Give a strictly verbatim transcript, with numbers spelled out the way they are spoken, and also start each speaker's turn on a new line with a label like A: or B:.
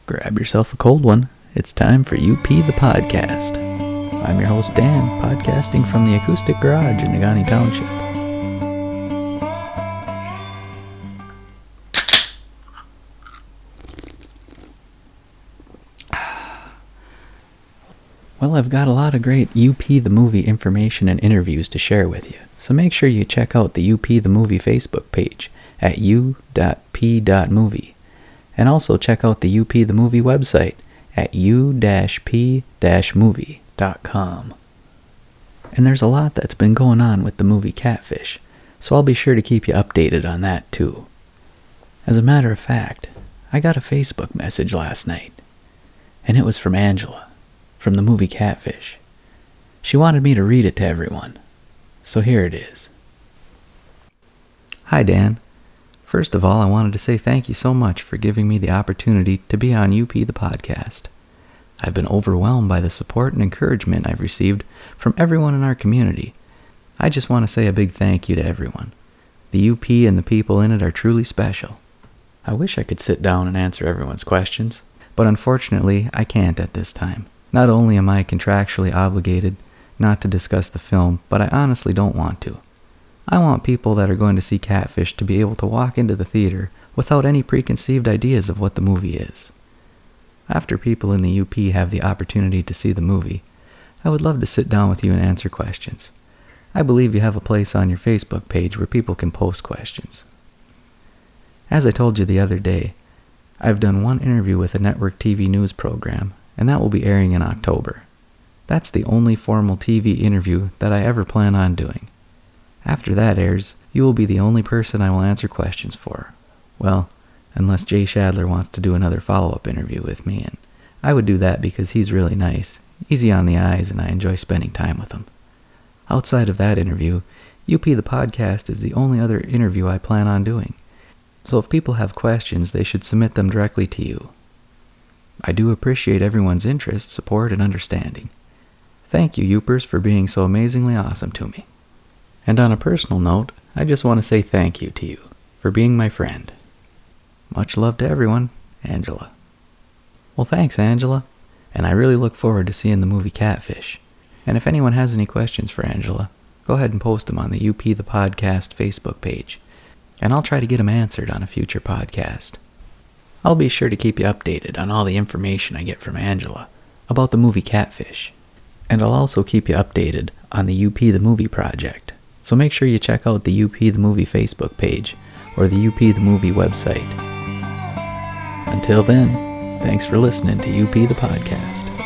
A: Grab yourself a cold one. It's time for U P the Podcast. I'm your host Dan, podcasting from the Acoustic Garage in Negaunee Township. Well, I've got a lot of great U P the Movie information and interviews to share with you, so make sure you check out the U P the Movie Facebook page at u dot p dot movie. And also check out the U P the Movie website at u dash p dash movie dot com. And there's a lot that's been going on with the movie Catfish, so I'll be sure to keep you updated on that too. As a matter of fact, I got a Facebook message last night, and it was from Angela, from the movie Catfish. She wanted me to read it to everyone, so here it is. Hi Dan. First of all, I wanted to say thank you so much for giving me the opportunity to be on U P the Podcast. I've been overwhelmed by the support and encouragement I've received from everyone in our community. I just want to say a big thank you to everyone. The U P and the people in it are truly special. I wish I could sit down and answer everyone's questions, but unfortunately I can't at this time. Not only am I contractually obligated not to discuss the film, but I honestly don't want to. I want people that are going to see Catfish to be able to walk into the theater without any preconceived ideas of what the movie is. After people in the U P have the opportunity to see the movie, I would love to sit down with you and answer questions. I believe you have a place on your Facebook page where people can post questions. As I told you the other day, I've done one interview with a network T V news program, and that will be airing in October. That's the only formal T V interview that I ever plan on doing. After that airs, you will be the only person I will answer questions for. Well, unless Jay Shadler wants to do another follow-up interview with me, and I would do that because he's really nice, easy on the eyes, and I enjoy spending time with him. Outside of that interview, U P the Podcast is the only other interview I plan on doing. So if people have questions, they should submit them directly to you. I do appreciate everyone's interest, support, and understanding. Thank you, Youpers, for being so amazingly awesome to me. And on a personal note, I just want to say thank you to you for being my friend. Much love to everyone, Angela. Well, thanks, Angela, and I really look forward to seeing the movie Catfish. And if anyone has any questions for Angela, go ahead and post them on the U P the Podcast Facebook page, and I'll try to get them answered on a future podcast. I'll be sure to keep you updated on all the information I get from Angela about the movie Catfish, and I'll also keep you updated on the U P the Movie project. So make sure you check out the U P the Movie Facebook page or the U P the Movie website. Until then, thanks for listening to U P the Podcast.